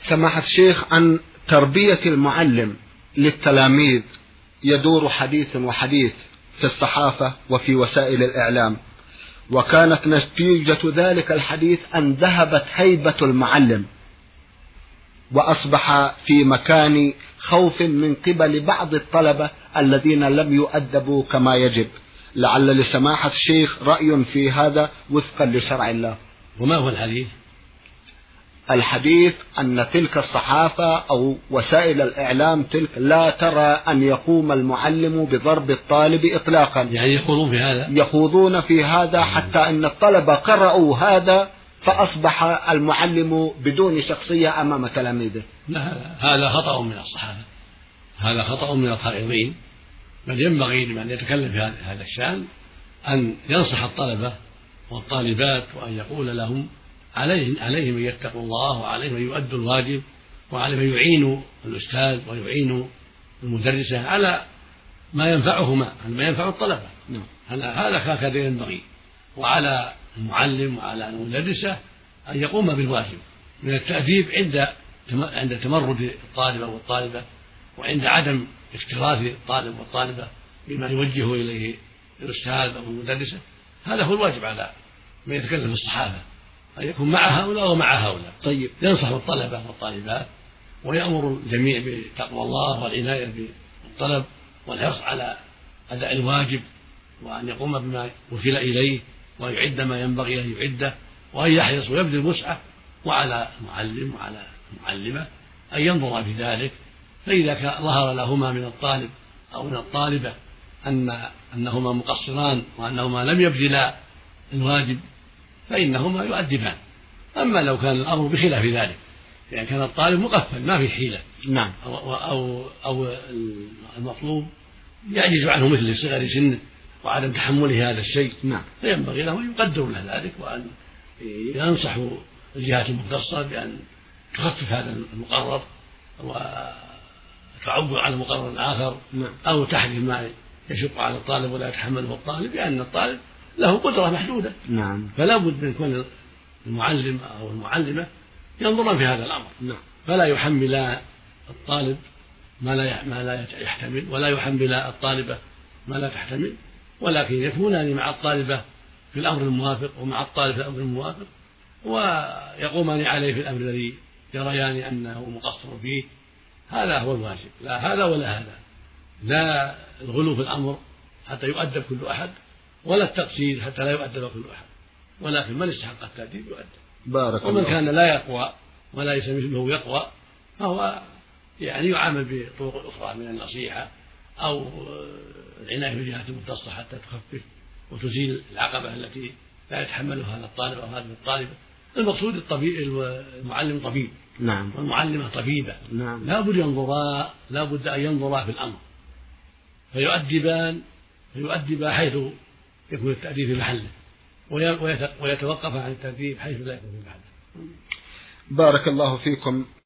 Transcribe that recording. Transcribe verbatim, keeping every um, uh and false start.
سماحة الشيخ، عن تربية المعلم للتلاميذ يدور حديث وحديث في الصحافة وفي وسائل الإعلام، وكانت نتيجة ذلك الحديث أن ذهبت هيبة المعلم وأصبح في مكان خوف من قبل بعض الطلبة الذين لم يؤدبوا كما يجب. لعل لسماحة الشيخ رأي في هذا وفقا لشرع الله. وما هو الحديث؟ الحديث أن تلك الصحافة أو وسائل الإعلام تلك لا ترى أن يقوم المعلم بضرب الطالب إطلاقا، يعني يخوضون في هذا يخوضون في هذا حتى أن الطلبة قرأوا هذا فأصبح المعلم بدون شخصية أمام تلاميذه. لا، هذا خطأ من الصحافة، هذا خطأ من القائدين، بل ينبغي لمن يتكلم في هذا الشأن أن ينصح الطلبة والطالبات وأن يقول لهم عليهم عليهم أن يتقوا الله، وعليهم أن يؤدوا الواجب، وعليهم أن يعينوا الأستاذ ويعينوا المدرسة على ما ينفعهما، على ما ينفع الطلبة. هذا هكذا ينبغي، وعلى المعلم وعلى المدرسة أن يقوم بالواجب من التأديب عند عند تمرد الطالب أو الطالبة، وعند عدم اكتراث الطالب والطالبة بما يوجه إليه الأستاذ أو المدرسة. هذا هو الواجب على من يتكلم في الصحافة، أن يكون مع هؤلاء ومع هؤلاء. طيب، ينصح الطلبة والطالبات ويأمر الجميع بتقوى الله والعناية بالطلب والحرص على أداء الواجب، وأن يقوم بما وكل إليه، ويعد ما ينبغي أن يعده، وأن يحرص ويبذل وسعه، وعلى المعلم وعلى المعلمة أن ينظر في ذلك. فإذا ظهر لهما من الطالب أو من الطالبة أن أنهما مقصران وأنهما لم يبذلا الواجب فإنهما يؤدبان. أما لو كان الأمر بخلاف ذلك، يعني كان الطالب مقفل ما في حيلة، نعم، أو, أو, أو المطلوب يعجز عنه مثل صغر سنه وعدم تحمله هذا الشيء، نعم، فينبغي له أن يقدر له ذلك، وأن ينصحوا الجهات المختصة بأن تخفف هذا المقرر وتعود على مقرر آخر، نعم، أو تحذف ما يشق على الطالب ولا يتحمله الطالب، لأن الطالب له قدرة محدودة، نعم، فلا بد من يكون المعلم أو المعلمة ينظرون في هذا الأمر، نعم، فلا يحمل الطالب ما لا ما لا يحتمل، ولا يحمل الطالبة ما لا تحتمل، ولكن يكونان مع الطالبة في الأمر الموافق ومع الطالب في الأمر الموافق، ويقومان عليه في الأمر الذي يريان أنه مقصر فيه. هذا هو الواجب، لا هذا ولا هذا، لا الغلو في الأمر حتى يؤدب كل أحد، ولا التقصير حتى لا يؤدب كل أحد، ولكن من استحق التأديب يؤدب. بارك ومن الله. كان لا يقوى ولا ليس مثله يقوى فهو يعني يعامل بطرق أخرى من النصيحة أو العناية بالجهات المختصة حتى تخفف وتزيل العقبة التي لا يتحملها هذا الطالب أو هذه الطالبة. المقصود الطبيب المعلم طبيب، نعم، والمعلمة طبيبة، نعم، لا بد ينظرا لا بد أن ينظرا في الأمر فيؤدبان فيؤدبا حيث يكون التأديب في محله، ويتوقف عن التأديب حيث لا يكون في محله. بارك الله فيكم.